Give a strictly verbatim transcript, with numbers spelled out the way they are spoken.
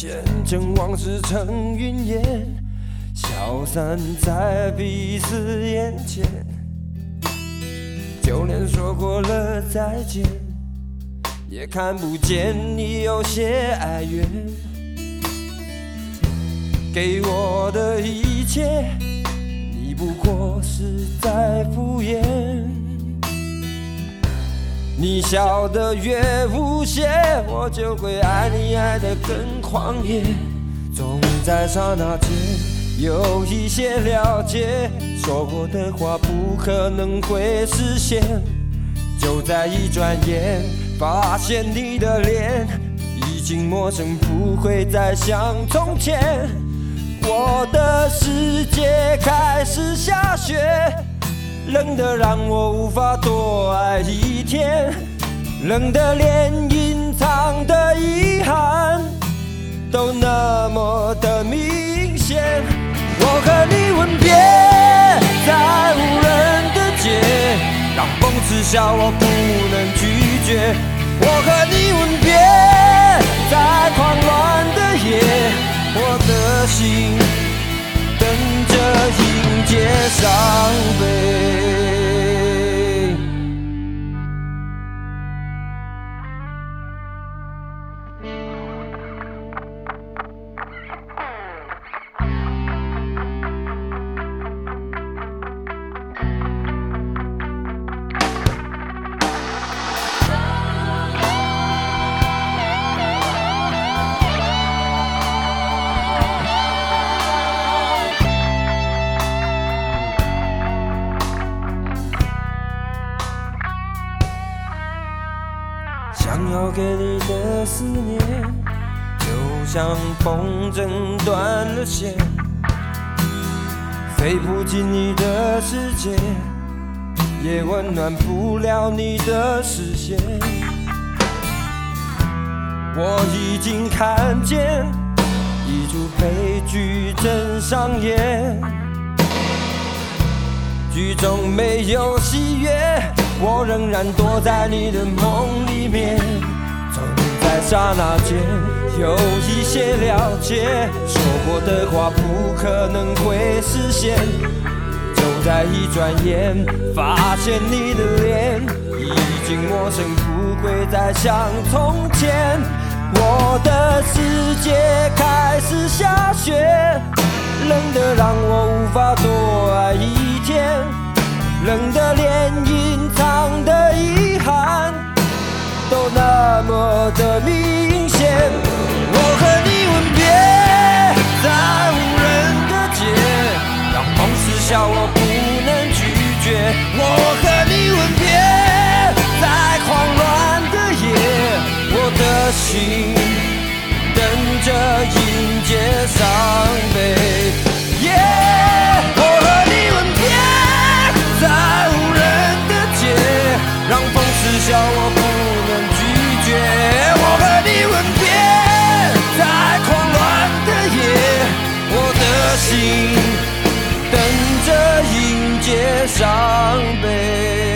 现，将往事成云烟，消散在彼此眼前。就连说过了再见，也看不见你有些哀怨。给我的一切，你不过是在敷衍。你笑得越无邪，我就会爱你爱得更狂野。总在刹那间有一些了解，说过的话不可能会实现。就在一转眼，发现你的脸已经陌生，不会再像从前。我的世界开始下雪，冷得让我无法多爱一天，冷得连隐藏的遗憾都那么的明显。我和你吻别在无人的街，让风痴笑我不能拒绝。我和你吻别在狂乱的夜，我的心等着迎接伤悲。想要给你的思念，就像风筝断了线，飞不进你的世界，也温暖不了你的视线。我已经看见一出悲剧正上演，剧中没有喜悦，我仍然躲在你的梦里面。总在刹那间有一些了解，说过的话不可能会实现。就在一转眼，发现你的脸已经陌生，不会再像从前。我的世界开始下雪，冷得让我无法多爱一天，冷得连隐藏的遗憾都那么的明显。我和你吻别在无人的街，让风痴笑我不能拒绝。我和你吻别在狂乱的夜，我的心等着迎接伤悲。Yeah! 我和你吻别在无人的街，让风痴笑我不能拒绝。我和你吻别在狂乱的夜，我的心等着迎接伤悲。